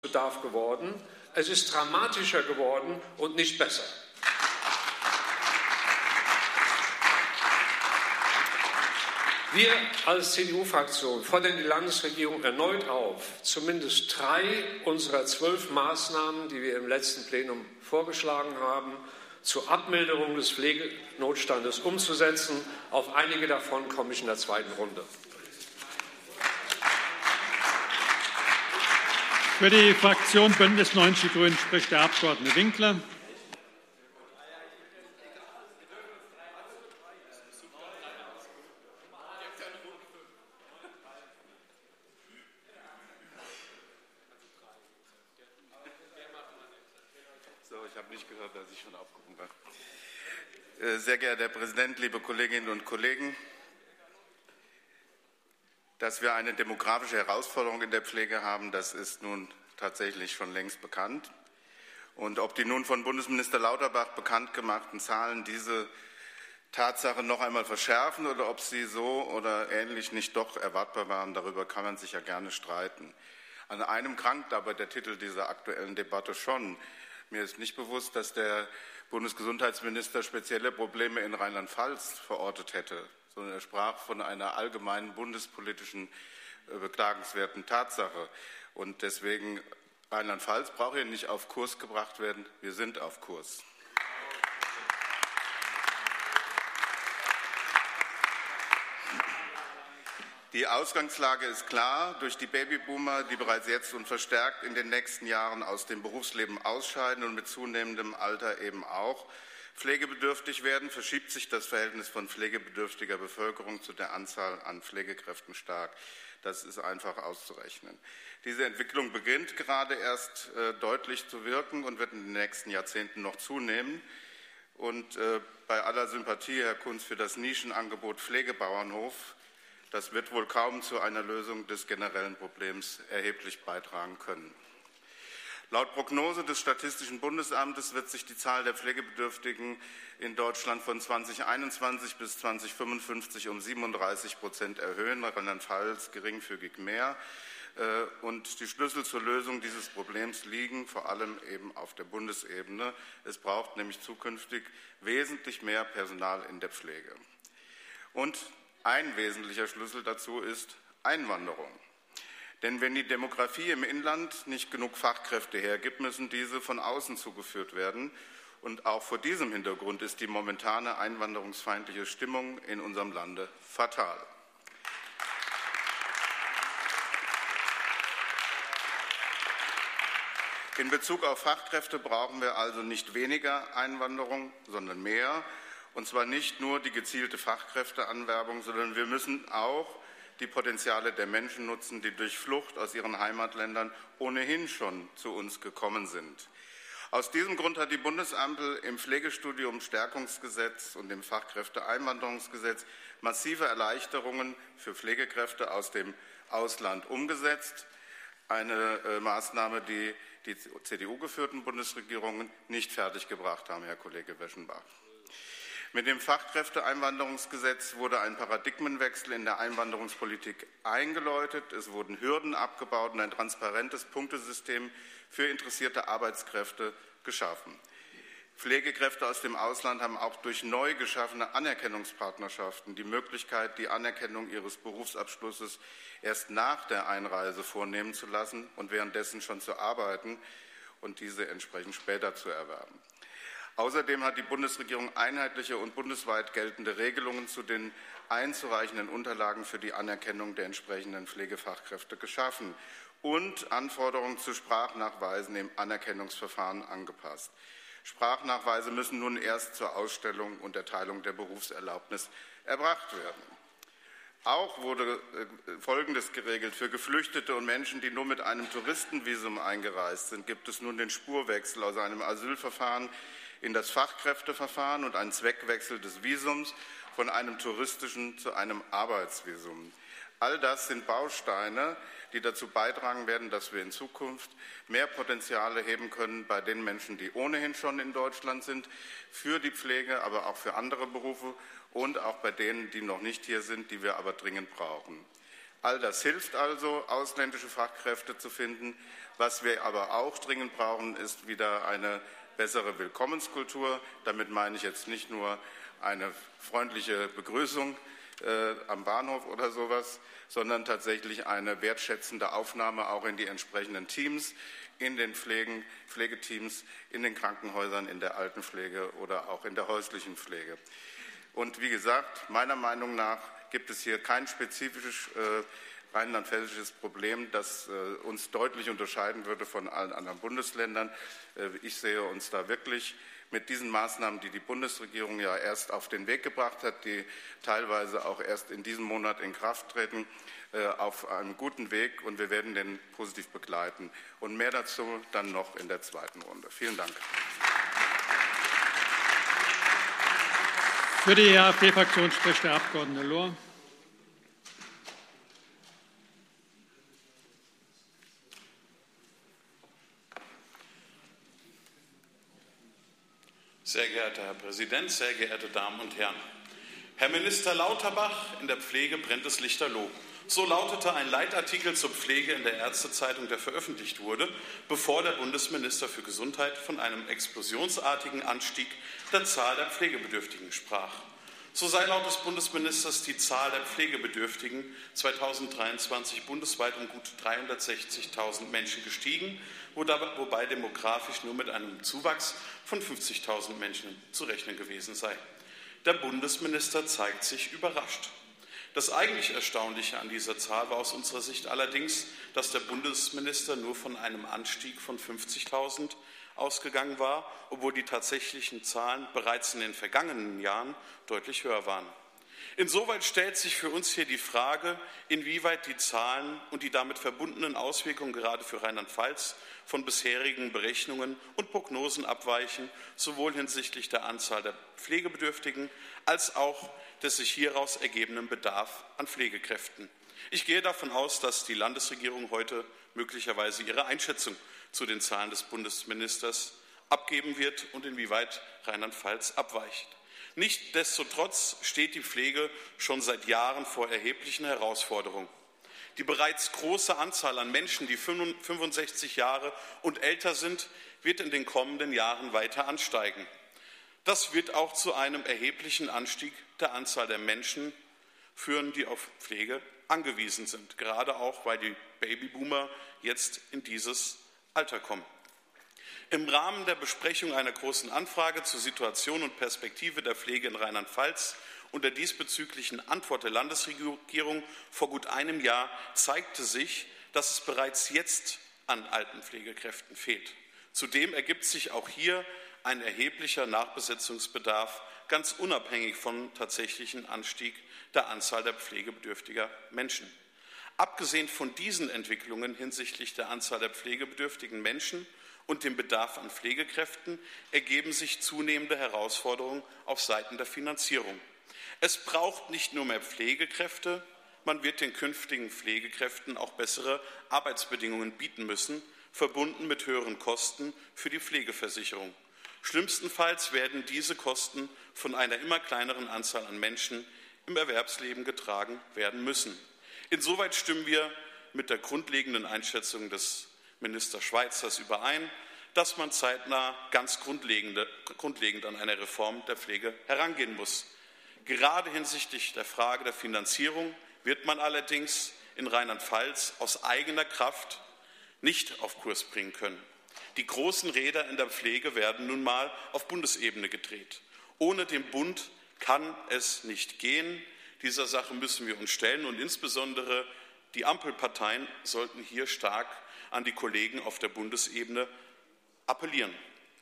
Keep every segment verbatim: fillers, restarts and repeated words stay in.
Bedarf geworden. Es ist dramatischer geworden und nicht besser. Wir als C D U-Fraktion fordern die Landesregierung erneut auf, zumindest drei unserer zwölf Maßnahmen, die wir im letzten Plenum vorgeschlagen haben, zur Abmilderung des Pflegenotstandes umzusetzen. Auf einige davon komme ich in der zweiten Runde. Für die Fraktion Bündnis neunzig Die Grünen spricht der Abgeordnete Winkler. So, ich habe nicht gehört, dass ich schon aufgerufen war. Sehr geehrter Herr Präsident, liebe Kolleginnen und Kollegen! Dass wir eine demografische Herausforderung in der Pflege haben, das ist nun tatsächlich schon längst bekannt. Und ob die nun von Bundesminister Lauterbach bekannt gemachten Zahlen diese Tatsache noch einmal verschärfen oder ob sie so oder ähnlich nicht doch erwartbar waren, darüber kann man sich ja gerne streiten. An einem krankt aber der Titel dieser aktuellen Debatte schon. Mir ist nicht bewusst, dass der Bundesgesundheitsminister spezielle Probleme in Rheinland-Pfalz verortet hätte, sondern er sprach von einer allgemeinen bundespolitischen beklagenswerten Tatsache. Und deswegen, Rheinland-Pfalz braucht hier nicht auf Kurs gebracht werden. Wir sind auf Kurs. Die Ausgangslage ist klar. Durch die Babyboomer, die bereits jetzt und verstärkt in den nächsten Jahren aus dem Berufsleben ausscheiden und mit zunehmendem Alter eben auch pflegebedürftig werden, verschiebt sich das Verhältnis von pflegebedürftiger Bevölkerung zu der Anzahl an Pflegekräften stark. Das ist einfach auszurechnen. Diese Entwicklung beginnt gerade erst äh, deutlich zu wirken und wird in den nächsten Jahrzehnten noch zunehmen. Und äh, bei aller Sympathie, Herr Kunz, für das Nischenangebot Pflegebauernhof, das wird wohl kaum zu einer Lösung des generellen Problems erheblich beitragen können. Laut Prognose des Statistischen Bundesamtes wird sich die Zahl der Pflegebedürftigen in Deutschland von zweitausendeinundzwanzig bis zweitausendfünfundfünfzig um siebenunddreißig Prozent erhöhen, Rheinland-Pfalz geringfügig mehr. Und die Schlüssel zur Lösung dieses Problems liegen vor allem eben auf der Bundesebene. Es braucht nämlich zukünftig wesentlich mehr Personal in der Pflege. Und ein wesentlicher Schlüssel dazu ist Einwanderung. Denn wenn die Demografie im Inland nicht genug Fachkräfte hergibt, müssen diese von außen zugeführt werden. Und auch vor diesem Hintergrund ist die momentane einwanderungsfeindliche Stimmung in unserem Lande fatal. In Bezug auf Fachkräfte brauchen wir also nicht weniger Einwanderung, sondern mehr. Und zwar nicht nur die gezielte Fachkräfteanwerbung, sondern wir müssen auch die Potenziale der Menschen nutzen, die durch Flucht aus ihren Heimatländern ohnehin schon zu uns gekommen sind. Aus diesem Grund hat die Bundesampel im Pflegestudium Stärkungsgesetz und im Fachkräfteeinwanderungsgesetz massive Erleichterungen für Pflegekräfte aus dem Ausland umgesetzt. Eine äh, Maßnahme, die die C D U-geführten Bundesregierungen nicht fertiggebracht haben, Herr Kollege Weschenbach. Mit dem Fachkräfteeinwanderungsgesetz wurde ein Paradigmenwechsel in der Einwanderungspolitik eingeläutet. Es wurden Hürden abgebaut und ein transparentes Punktesystem für interessierte Arbeitskräfte geschaffen. Pflegekräfte aus dem Ausland haben auch durch neu geschaffene Anerkennungspartnerschaften die Möglichkeit, die Anerkennung ihres Berufsabschlusses erst nach der Einreise vornehmen zu lassen und währenddessen schon zu arbeiten und diese entsprechend später zu erwerben. Außerdem hat die Bundesregierung einheitliche und bundesweit geltende Regelungen zu den einzureichenden Unterlagen für die Anerkennung der entsprechenden Pflegefachkräfte geschaffen und Anforderungen zu Sprachnachweisen im Anerkennungsverfahren angepasst. Sprachnachweise müssen nun erst zur Ausstellung und Erteilung der Berufserlaubnis erbracht werden. Auch wurde Folgendes geregelt. Für Geflüchtete und Menschen, die nur mit einem Touristenvisum eingereist sind, gibt es nun den Spurwechsel aus einem Asylverfahren in das Fachkräfteverfahren und einen Zweckwechsel des Visums von einem touristischen zu einem Arbeitsvisum. All das sind Bausteine, die dazu beitragen werden, dass wir in Zukunft mehr Potenziale heben können bei den Menschen, die ohnehin schon in Deutschland sind, für die Pflege, aber auch für andere Berufe und auch bei denen, die noch nicht hier sind, die wir aber dringend brauchen. All das hilft also, ausländische Fachkräfte zu finden. Was wir aber auch dringend brauchen, ist wieder eine bessere Willkommenskultur. Damit meine ich jetzt nicht nur eine freundliche Begrüßung äh, am Bahnhof oder sowas, sondern tatsächlich eine wertschätzende Aufnahme auch in die entsprechenden Teams, in den Pflegen, Pflegeteams, in den Krankenhäusern, in der Altenpflege oder auch in der häuslichen Pflege. Und wie gesagt, meiner Meinung nach gibt es hier kein spezifisches äh, rheinland-pfälzisches Problem, das äh, uns deutlich unterscheiden würde von allen anderen Bundesländern. Äh, ich sehe uns da wirklich mit diesen Maßnahmen, die die Bundesregierung ja erst auf den Weg gebracht hat, die teilweise auch erst in diesem Monat in Kraft treten, äh, auf einem guten Weg, und wir werden den positiv begleiten. Und mehr dazu dann noch in der zweiten Runde. Vielen Dank. Für die A f D-Fraktion spricht der Abgeordnete Lohr. Sehr geehrter Herr Präsident, sehr geehrte Damen und Herren! Herr Minister Lauterbach, in der Pflege brennt es lichterloh. So lautete ein Leitartikel zur Pflege in der Ärztezeitung, der veröffentlicht wurde, bevor der Bundesminister für Gesundheit von einem explosionsartigen Anstieg der Zahl der Pflegebedürftigen sprach. So sei laut des Bundesministers die Zahl der Pflegebedürftigen zweitausenddreiundzwanzig bundesweit um gut dreihundertsechzigtausend Menschen gestiegen, wobei demografisch nur mit einem Zuwachs von fünfzigtausend Menschen zu rechnen gewesen sei. Der Bundesminister zeigt sich überrascht. Das eigentlich Erstaunliche an dieser Zahl war aus unserer Sicht allerdings, dass der Bundesminister nur von einem Anstieg von fünfzigtausend ausgegangen war, obwohl die tatsächlichen Zahlen bereits in den vergangenen Jahren deutlich höher waren. Insoweit stellt sich für uns hier die Frage, inwieweit die Zahlen und die damit verbundenen Auswirkungen gerade für Rheinland-Pfalz von bisherigen Berechnungen und Prognosen abweichen, sowohl hinsichtlich der Anzahl der Pflegebedürftigen als auch des sich hieraus ergebenden Bedarf an Pflegekräften. Ich gehe davon aus, dass die Landesregierung heute möglicherweise ihre Einschätzung zu den Zahlen des Bundesministers abgeben wird und inwieweit Rheinland-Pfalz abweicht. Nichtsdestotrotz steht die Pflege schon seit Jahren vor erheblichen Herausforderungen. Die bereits große Anzahl an Menschen, die fünfundsechzig Jahre und älter sind, wird in den kommenden Jahren weiter ansteigen. Das wird auch zu einem erheblichen Anstieg der Anzahl der Menschen führen, die auf Pflege angewiesen sind, gerade auch, weil die Babyboomer jetzt in dieses Alter kommen. Im Rahmen der Besprechung einer großen Anfrage zur Situation und Perspektive der Pflege in Rheinland-Pfalz und der diesbezüglichen Antwort der Landesregierung vor gut einem Jahr zeigte sich, dass es bereits jetzt an Altenpflegekräften fehlt. Zudem ergibt sich auch hier ein erheblicher Nachbesetzungsbedarf, ganz unabhängig vom tatsächlichen Anstieg der Anzahl der pflegebedürftiger Menschen. Abgesehen von diesen Entwicklungen hinsichtlich der Anzahl der pflegebedürftigen Menschen und dem Bedarf an Pflegekräften ergeben sich zunehmende Herausforderungen auf Seiten der Finanzierung. Es braucht nicht nur mehr Pflegekräfte, man wird den künftigen Pflegekräften auch bessere Arbeitsbedingungen bieten müssen, verbunden mit höheren Kosten für die Pflegeversicherung. Schlimmstenfalls werden diese Kosten von einer immer kleineren Anzahl an Menschen im Erwerbsleben getragen werden müssen. Insoweit stimmen wir mit der grundlegenden Einschätzung des Ministers Schweizers überein, dass man zeitnah ganz grundlegend, grundlegend an eine Reform der Pflege herangehen muss. Gerade hinsichtlich der Frage der Finanzierung wird man allerdings in Rheinland-Pfalz aus eigener Kraft nicht auf Kurs bringen können. Die großen Räder in der Pflege werden nun mal auf Bundesebene gedreht. Ohne den Bund kann es nicht gehen. Dieser Sache müssen wir uns stellen, und insbesondere die Ampelparteien sollten hier stark an die Kollegen auf der Bundesebene appellieren.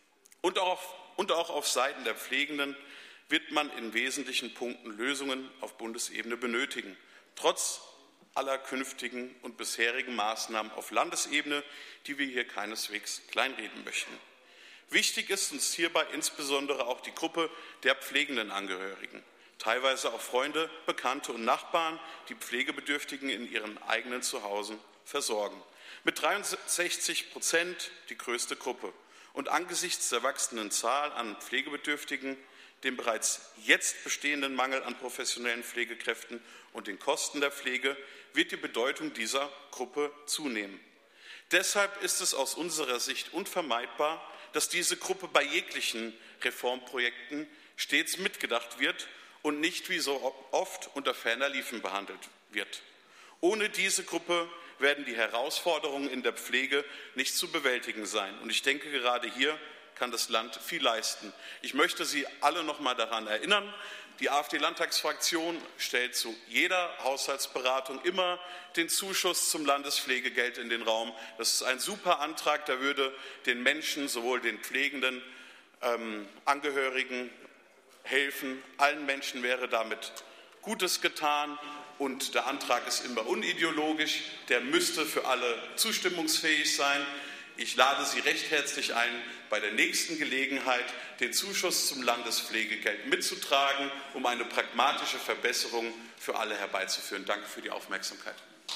Und auch, und auch auf Seiten der Pflegenden wird man in wesentlichen Punkten Lösungen auf Bundesebene benötigen. Trotz aller künftigen und bisherigen Maßnahmen auf Landesebene, die wir hier keineswegs kleinreden möchten. Wichtig ist uns hierbei insbesondere auch die Gruppe der pflegenden Angehörigen, teilweise auch Freunde, Bekannte und Nachbarn, die Pflegebedürftigen in ihren eigenen Zuhause versorgen. Mit dreiundsechzig Prozent die größte Gruppe und angesichts der wachsenden Zahl an Pflegebedürftigen, dem bereits jetzt bestehenden Mangel an professionellen Pflegekräften und den Kosten der Pflege wird die Bedeutung dieser Gruppe zunehmen. Deshalb ist es aus unserer Sicht unvermeidbar, dass diese Gruppe bei jeglichen Reformprojekten stets mitgedacht wird und nicht wie so oft unter ferner Liefen behandelt wird. Ohne diese Gruppe werden die Herausforderungen in der Pflege nicht zu bewältigen sein. Und ich denke, gerade hier kann das Land viel leisten. Ich möchte Sie alle noch mal daran erinnern, die AfD-Landtagsfraktion stellt zu jeder Haushaltsberatung immer den Zuschuss zum Landespflegegeld in den Raum. Das ist ein super Antrag, der würde den Menschen, sowohl den pflegenden ähm, Angehörigen helfen. Allen Menschen wäre damit Gutes getan. Und der Antrag ist immer unideologisch, der müsste für alle zustimmungsfähig sein. Ich lade Sie recht herzlich ein, bei der nächsten Gelegenheit den Zuschuss zum Landespflegegeld mitzutragen, um eine pragmatische Verbesserung für alle herbeizuführen. Danke für die Aufmerksamkeit.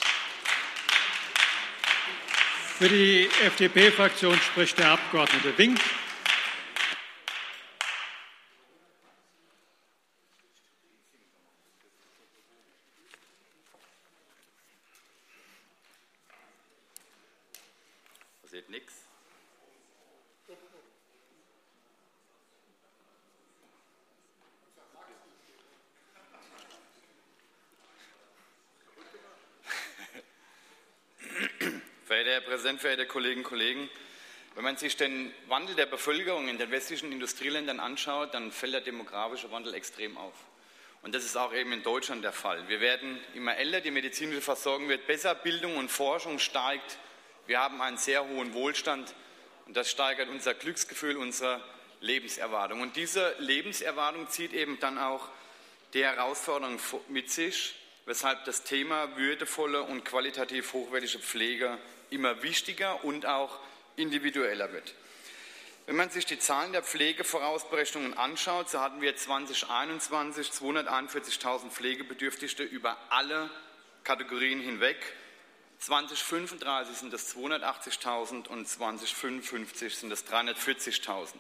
Für die F D P-Fraktion spricht der Abgeordnete Wink. Passiert nichts. Verehrter Herr Präsident, verehrte Kolleginnen und Kollegen, wenn man sich den Wandel der Bevölkerung in den westlichen Industrieländern anschaut, dann fällt der demografische Wandel extrem auf. Und das ist auch eben in Deutschland der Fall. Wir werden immer älter, die medizinische Versorgung wird besser, Bildung und Forschung steigt. Wir haben einen sehr hohen Wohlstand und das steigert unser Glücksgefühl, unsere Lebenserwartung. Und diese Lebenserwartung zieht eben dann auch die Herausforderung mit sich, weshalb das Thema würdevolle und qualitativ hochwertige Pflege immer wichtiger und auch individueller wird. Wenn man sich die Zahlen der Pflegevorausberechnungen anschaut, so hatten wir zweitausendeinundzwanzig zweihunderteinundvierzigtausend Pflegebedürftige über alle Kategorien hinweg. zweitausendfünfunddreißig sind es zweihundertachtzigtausend und zweitausendfünfundfünfzig sind es dreihundertvierzigtausend.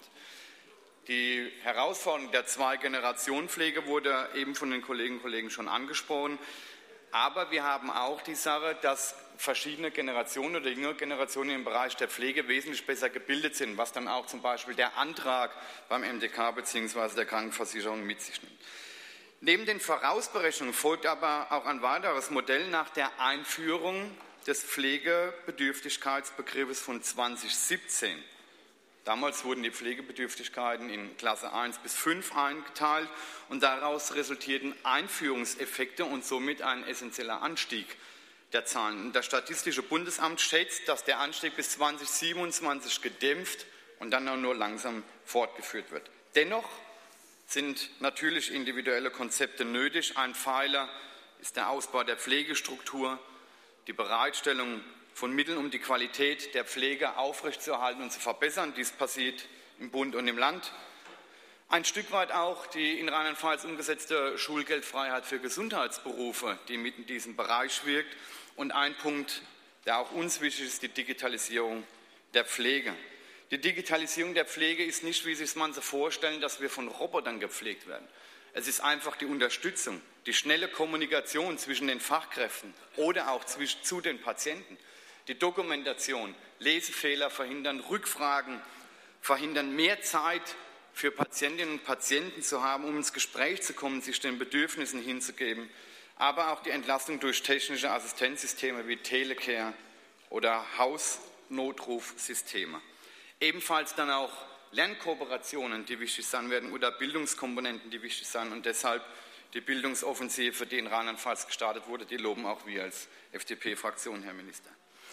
Die Herausforderung der Zwei-Generationen-Pflege wurde eben von den Kolleginnen und Kollegen schon angesprochen. Aber wir haben auch die Sache, dass verschiedene Generationen oder jüngere Generationen im Bereich der Pflege wesentlich besser gebildet sind, was dann auch zum Beispiel der Antrag beim M D K bzw. der Krankenversicherung mit sich nimmt. Neben den Vorausberechnungen folgt aber auch ein weiteres Modell nach der Einführung des Pflegebedürftigkeitsbegriffes von zweitausendsiebzehn. Damals wurden die Pflegebedürftigkeiten in Klasse eins bis fünf eingeteilt und daraus resultierten Einführungseffekte und somit ein essentieller Anstieg der Zahlen. Das Statistische Bundesamt schätzt, dass der Anstieg bis zweitausendsiebenundzwanzig gedämpft und dann auch nur langsam fortgeführt wird. Dennoch sind natürlich individuelle Konzepte nötig. Ein Pfeiler ist der Ausbau der Pflegestruktur, die Bereitstellung von Mitteln, um die Qualität der Pflege aufrechtzuerhalten und zu verbessern. Dies passiert im Bund und im Land. Ein Stück weit auch die in Rheinland-Pfalz umgesetzte Schulgeldfreiheit für Gesundheitsberufe, die mit in diesem Bereich wirkt. Und ein Punkt, der auch uns wichtig ist, die Digitalisierung der Pflege. Die Digitalisierung der Pflege ist nicht, wie sich es manche vorstellen, dass wir von Robotern gepflegt werden. Es ist einfach die Unterstützung, die schnelle Kommunikation zwischen den Fachkräften oder auch zwischen, zu den Patienten. Die Dokumentation, Lesefehler verhindern, Rückfragen verhindern, mehr Zeit für Patientinnen und Patienten zu haben, um ins Gespräch zu kommen, sich den Bedürfnissen hinzugeben, aber auch die Entlastung durch technische Assistenzsysteme wie Telecare oder Hausnotrufsysteme. Ebenfalls dann auch Lernkooperationen, die wichtig sein werden, oder Bildungskomponenten, die wichtig sein und deshalb die Bildungsoffensive, die in Rheinland-Pfalz gestartet wurde, die loben auch wir als F D P-Fraktion, Herr Minister.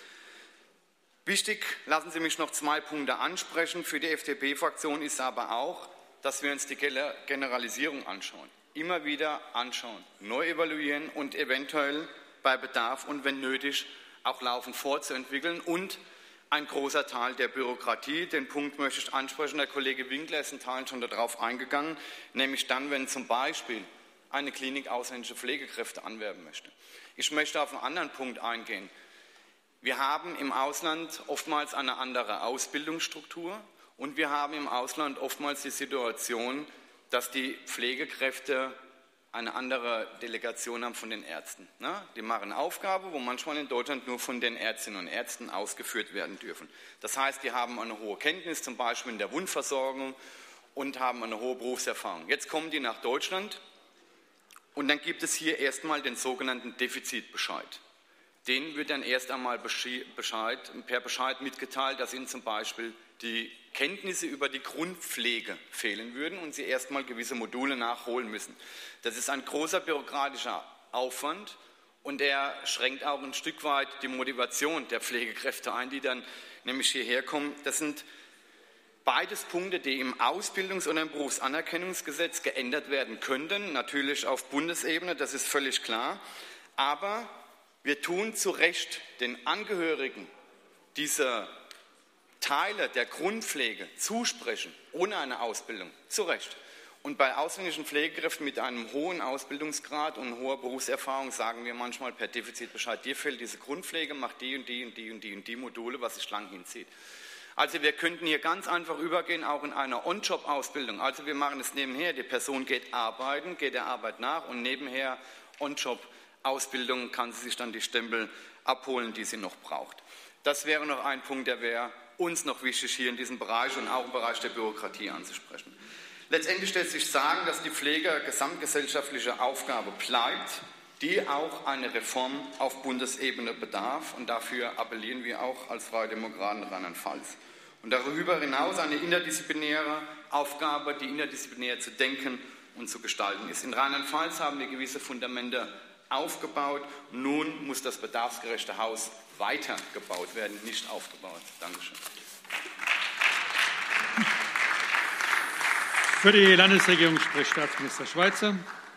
Wichtig, lassen Sie mich noch zwei Punkte ansprechen. Für die F D P-Fraktion ist aber auch, dass wir uns die Generalisierung anschauen. Immer wieder anschauen, neu evaluieren und eventuell bei Bedarf und wenn nötig auch laufend fortzuentwickeln. Und ein großer Teil der Bürokratie, den Punkt möchte ich ansprechen, der Kollege Winkler ist in Teilen schon darauf eingegangen, nämlich dann, wenn zum Beispiel eine Klinik ausländische Pflegekräfte anwerben möchte. Ich möchte auf einen anderen Punkt eingehen. Wir haben im Ausland oftmals eine andere Ausbildungsstruktur und wir haben im Ausland oftmals die Situation, dass die Pflegekräfte eine andere Delegation haben von den Ärzten. Die machen eine Aufgabe, wo manchmal in Deutschland nur von den Ärztinnen und Ärzten ausgeführt werden dürfen. Das heißt, die haben eine hohe Kenntnis, zum Beispiel in der Wundversorgung, und haben eine hohe Berufserfahrung. Jetzt kommen die nach Deutschland und dann gibt es hier erstmal den sogenannten Defizitbescheid. Denen wird dann erst einmal Bescheid, per Bescheid mitgeteilt, dass ihnen zum Beispiel die Kenntnisse über die Grundpflege fehlen würden und sie erstmal gewisse Module nachholen müssen. Das ist ein großer bürokratischer Aufwand und er schränkt auch ein Stück weit die Motivation der Pflegekräfte ein, die dann nämlich hierher kommen. Das sind beides Punkte, die im Ausbildungs- oder im Berufsanerkennungsgesetz geändert werden könnten, natürlich auf Bundesebene, das ist völlig klar. Aber wir tun zu Recht den Angehörigen dieser Teile der Grundpflege zusprechen, ohne eine Ausbildung, zu Recht. Und bei ausländischen Pflegekräften mit einem hohen Ausbildungsgrad und hoher Berufserfahrung sagen wir manchmal per Defizitbescheid, dir fehlt diese Grundpflege, mach die und die und die und die und die Module, was sich lang hinzieht. Also wir könnten hier ganz einfach übergehen, auch in einer On-Job-Ausbildung. Also wir machen es nebenher, die Person geht arbeiten, geht der Arbeit nach und nebenher On-Job-Ausbildung kann sie sich dann die Stempel abholen, die sie noch braucht. Das wäre noch ein Punkt, der wäre uns noch wichtig, hier in diesem Bereich und auch im Bereich der Bürokratie anzusprechen. Letztendlich lässt sich sagen, dass die Pflege eine gesamtgesellschaftliche Aufgabe bleibt, die auch eine Reform auf Bundesebene bedarf. Und dafür appellieren wir auch als Freie Demokraten Rheinland-Pfalz. Und darüber hinaus eine interdisziplinäre Aufgabe, die interdisziplinär zu denken und zu gestalten ist. In Rheinland-Pfalz haben wir gewisse Fundamente aufgebaut. Nun muss das bedarfsgerechte Haus weitergebaut werden, nicht aufgebaut. Dankeschön. Für die Landesregierung spricht Staatsminister Schweizer.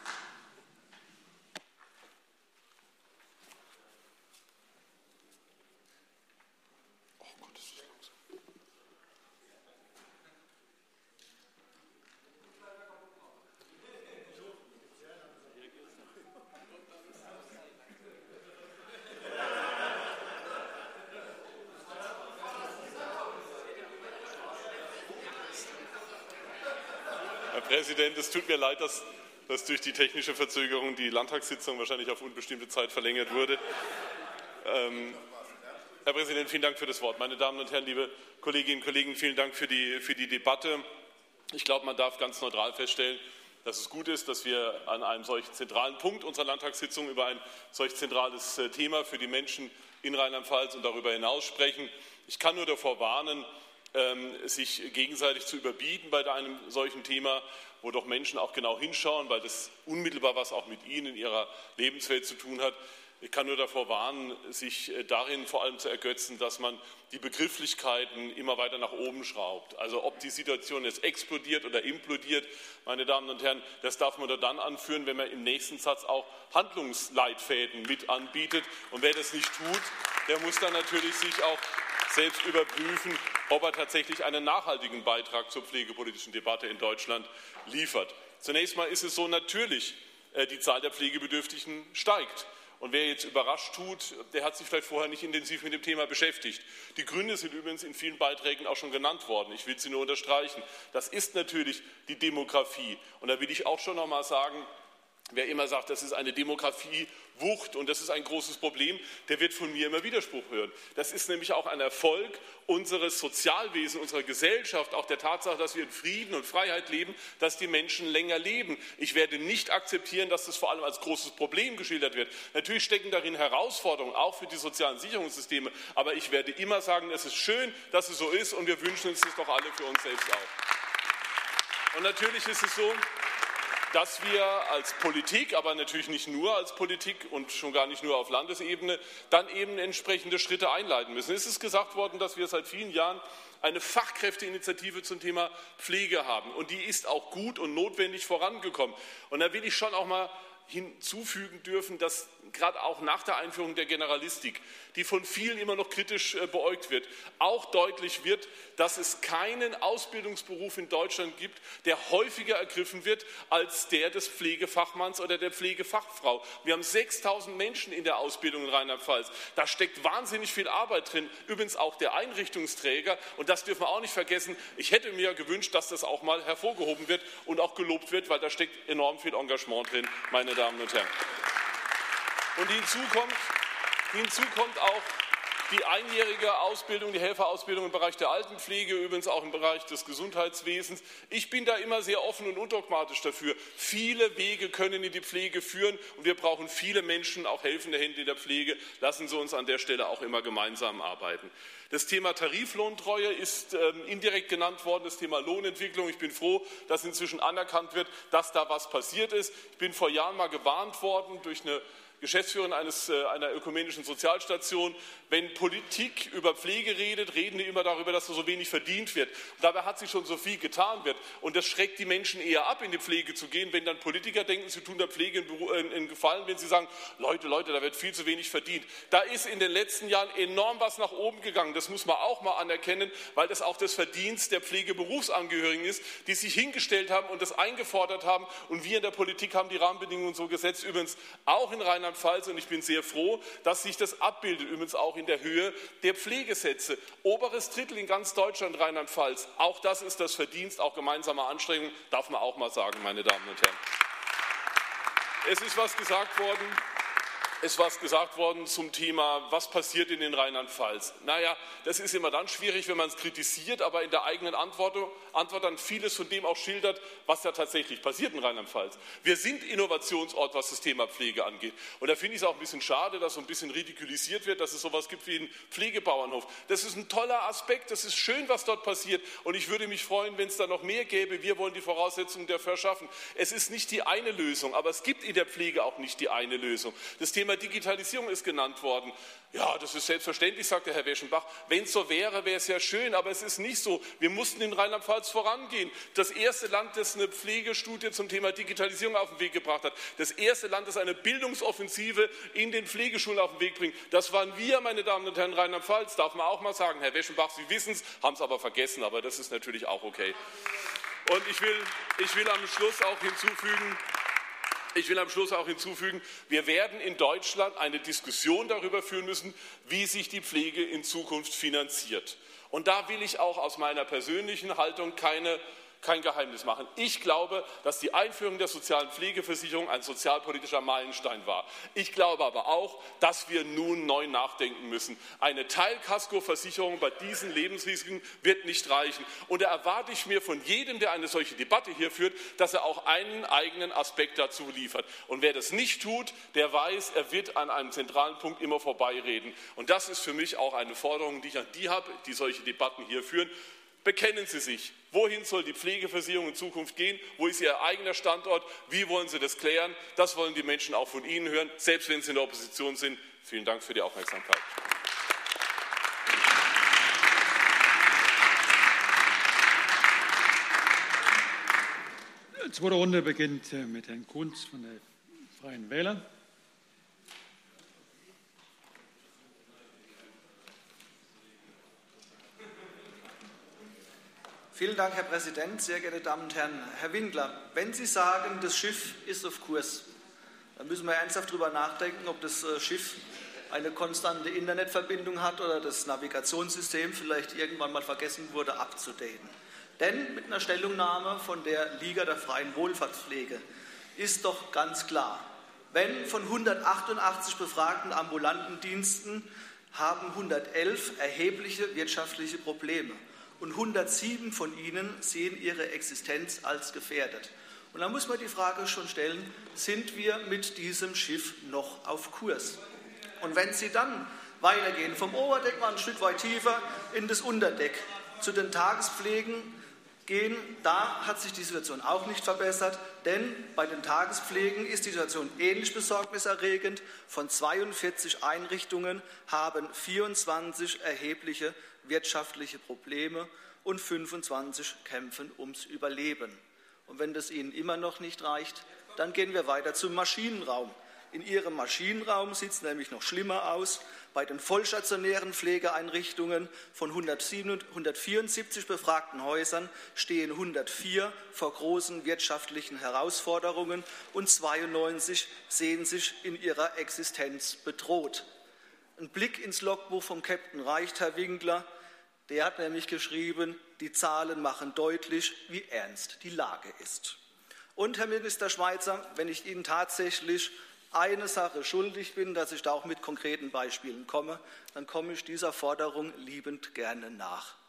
Herr Präsident, es tut mir leid, dass, dass durch die technische Verzögerung die Landtagssitzung wahrscheinlich auf unbestimmte Zeit verlängert wurde. Ähm, Herr Präsident, vielen Dank für das Wort. Meine Damen und Herren, liebe Kolleginnen und Kollegen, vielen Dank für die, für die Debatte. Ich glaube, man darf ganz neutral feststellen, dass es gut ist, dass wir an einem solch zentralen Punkt unserer Landtagssitzung über ein solch zentrales Thema für die Menschen in Rheinland-Pfalz und darüber hinaus sprechen. Ich kann nur davor warnen, sich gegenseitig zu überbieten bei einem solchen Thema, wo doch Menschen auch genau hinschauen, weil das unmittelbar was auch mit ihnen in ihrer Lebenswelt zu tun hat. Ich kann nur davor warnen, sich darin vor allem zu ergötzen, dass man die Begrifflichkeiten immer weiter nach oben schraubt. Also ob die Situation jetzt explodiert oder implodiert, meine Damen und Herren, das darf man nur dann anführen, wenn man im nächsten Satz auch Handlungsleitfäden mit anbietet. Und wer das nicht tut, der muss dann natürlich sich auch selbst überprüfen, ob er tatsächlich einen nachhaltigen Beitrag zur pflegepolitischen Debatte in Deutschland liefert. Zunächst mal ist es so, natürlich, die Zahl der Pflegebedürftigen steigt. Und wer jetzt überrascht tut, der hat sich vielleicht vorher nicht intensiv mit dem Thema beschäftigt. Die Gründe sind übrigens in vielen Beiträgen auch schon genannt worden. Ich will sie nur unterstreichen. Das ist natürlich die Demografie. Und da will ich auch schon noch mal sagen, wer immer sagt, das ist eine Demografiewucht und das ist ein großes Problem, der wird von mir immer Widerspruch hören. Das ist nämlich auch ein Erfolg unseres Sozialwesens, unserer Gesellschaft, auch der Tatsache, dass wir in Frieden und Freiheit leben, dass die Menschen länger leben. Ich werde nicht akzeptieren, dass das vor allem als großes Problem geschildert wird. Natürlich stecken darin Herausforderungen, auch für die sozialen Sicherungssysteme, aber ich werde immer sagen, es ist schön, dass es so ist und wir wünschen uns das doch alle für uns selbst auch. Und natürlich ist es so, dass wir als Politik, aber natürlich nicht nur als Politik und schon gar nicht nur auf Landesebene, dann eben entsprechende Schritte einleiten müssen. Es ist gesagt worden, dass wir seit vielen Jahren eine Fachkräfteinitiative zum Thema Pflege haben. Und die ist auch gut und notwendig vorangekommen. Und da will ich schon auch mal hinzufügen dürfen, dass gerade auch nach der Einführung der Generalistik, die von vielen immer noch kritisch beäugt wird, auch deutlich wird, dass es keinen Ausbildungsberuf in Deutschland gibt, der häufiger ergriffen wird als der des Pflegefachmanns oder der Pflegefachfrau. Wir haben sechstausend Menschen in der Ausbildung in Rheinland-Pfalz. Da steckt wahnsinnig viel Arbeit drin, übrigens auch der Einrichtungsträger. Und das dürfen wir auch nicht vergessen. Ich hätte mir gewünscht, dass das auch mal hervorgehoben wird und auch gelobt wird, weil da steckt enorm viel Engagement drin, meine Damen und Herren. Und hinzu kommt, hinzu kommt auch die einjährige Ausbildung, die Helferausbildung im Bereich der Altenpflege, übrigens auch im Bereich des Gesundheitswesens. Ich bin da immer sehr offen und undogmatisch dafür. Viele Wege können in die Pflege führen und wir brauchen viele Menschen, auch helfende Hände in der Pflege. Lassen Sie uns an der Stelle auch immer gemeinsam arbeiten. Das Thema Tariflohntreue ist ähm, indirekt genannt worden, das Thema Lohnentwicklung. Ich bin froh, dass inzwischen anerkannt wird, dass da was passiert ist. Ich bin vor Jahren mal gewarnt worden durch eine Geschäftsführerin eines, einer ökumenischen Sozialstation, wenn Politik über Pflege redet, reden die immer darüber, dass so wenig verdient wird. Und dabei hat sich schon so viel getan wird. Und das schreckt die Menschen eher ab, in die Pflege zu gehen, wenn dann Politiker denken, sie tun der Pflege einen Gefallen, wenn sie sagen, Leute, Leute, da wird viel zu wenig verdient. Da ist in den letzten Jahren enorm was nach oben gegangen. Das muss man auch mal anerkennen, weil das auch das Verdienst der Pflegeberufsangehörigen ist, die sich hingestellt haben und das eingefordert haben. Und wir in der Politik haben die Rahmenbedingungen so gesetzt, übrigens auch in Rheinland-Pfalz. Und ich bin sehr froh, dass sich das abbildet, übrigens auch in der Höhe der Pflegesätze. Oberes Drittel in ganz Deutschland, Rheinland-Pfalz. Auch das ist das Verdienst, auch gemeinsamer Anstrengungen, darf man auch mal sagen, meine Damen und Herren. Es ist was gesagt worden. Es ist was gesagt worden zum Thema, was passiert in den Rheinland-Pfalz. Naja, das ist immer dann schwierig, wenn man es kritisiert, aber in der eigenen Antwort, Antwort dann vieles von dem auch schildert, was da tatsächlich passiert in Rheinland-Pfalz. Wir sind Innovationsort, was das Thema Pflege angeht. Und da finde ich es auch ein bisschen schade, dass so ein bisschen ridikulisiert wird, dass es sowas gibt wie einen Pflegebauernhof. Das ist ein toller Aspekt, das ist schön, was dort passiert. Und ich würde mich freuen, wenn es da noch mehr gäbe. Wir wollen die Voraussetzungen dafür schaffen. Es ist nicht die eine Lösung, aber es gibt in der Pflege auch nicht die eine Lösung. Das Thema Digitalisierung ist genannt worden. Ja, das ist selbstverständlich, sagt der Herr Weschenbach. Wenn es so wäre, wäre es ja schön, aber es ist nicht so. Wir mussten in Rheinland-Pfalz vorangehen. Das erste Land, das eine Pflegestudie zum Thema Digitalisierung auf den Weg gebracht hat. Das erste Land, das eine Bildungsoffensive in den Pflegeschulen auf den Weg bringt. Das waren wir, meine Damen und Herren, Rheinland-Pfalz. Darf man auch mal sagen. Herr Weschenbach, Sie wissen es, haben es aber vergessen, aber das ist natürlich auch okay. Und ich will, ich will am Schluss auch hinzufügen, Ich will am Schluss auch hinzufügen, wir werden in Deutschland eine Diskussion darüber führen müssen, wie sich die Pflege in Zukunft finanziert. Und da will ich auch aus meiner persönlichen Haltung keine kein Geheimnis machen. Ich glaube, dass die Einführung der sozialen Pflegeversicherung ein sozialpolitischer Meilenstein war. Ich glaube aber auch, dass wir nun neu nachdenken müssen. Eine Teilkaskoversicherung bei diesen Lebensrisiken wird nicht reichen. Und da erwarte ich mir von jedem, der eine solche Debatte hier führt, dass er auch einen eigenen Aspekt dazu liefert. Und wer das nicht tut, der weiß, er wird an einem zentralen Punkt immer vorbeireden. Und das ist für mich auch eine Forderung, die ich an die habe, die solche Debatten hier führen. Bekennen Sie sich. Wohin soll die Pflegeversicherung in Zukunft gehen? Wo ist Ihr eigener Standort? Wie wollen Sie das klären? Das wollen die Menschen auch von Ihnen hören, selbst wenn Sie in der Opposition sind. Vielen Dank für die Aufmerksamkeit. Die zweite Runde beginnt mit Herrn Kunz von der Freien Wähler. Vielen Dank, Herr Präsident, sehr geehrte Damen und Herren. Herr Winkler, wenn Sie sagen, das Schiff ist auf Kurs, dann müssen wir ernsthaft darüber nachdenken, ob das Schiff eine konstante Internetverbindung hat oder das Navigationssystem vielleicht irgendwann mal vergessen wurde abzudaten. Denn mit einer Stellungnahme von der Liga der freien Wohlfahrtspflege ist doch ganz klar, wenn von hundertachtundachtzig befragten ambulanten Diensten haben hundertelf erhebliche wirtschaftliche Probleme. Und hundertsieben von ihnen sehen ihre Existenz als gefährdet. Und da muss man die Frage schon stellen, sind wir mit diesem Schiff noch auf Kurs? Und wenn Sie dann weitergehen, vom Oberdeck mal ein Stück weit tiefer in das Unterdeck, zu den Tagespflegen gehen, da hat sich die Situation auch nicht verbessert, denn bei den Tagespflegen ist die Situation ähnlich besorgniserregend. Von zweiundvierzig Einrichtungen haben vierundzwanzig erhebliche wirtschaftliche Probleme und fünfundzwanzig kämpfen ums Überleben. Und wenn das Ihnen immer noch nicht reicht, dann gehen wir weiter zum Maschinenraum. In Ihrem Maschinenraum sieht es nämlich noch schlimmer aus. Bei den vollstationären Pflegeeinrichtungen von hundertvierundsiebzig befragten Häusern stehen hundertvier vor großen wirtschaftlichen Herausforderungen und zweiundneunzig sehen sich in ihrer Existenz bedroht. Ein Blick ins Logbuch vom Captain reicht, Herr Winkler. Der hat nämlich geschrieben, die Zahlen machen deutlich, wie ernst die Lage ist. Und, Herr Minister Schweizer, wenn ich Ihnen tatsächlich eine Sache schuldig bin, dass ich da auch mit konkreten Beispielen komme, dann komme ich dieser Forderung liebend gerne nach.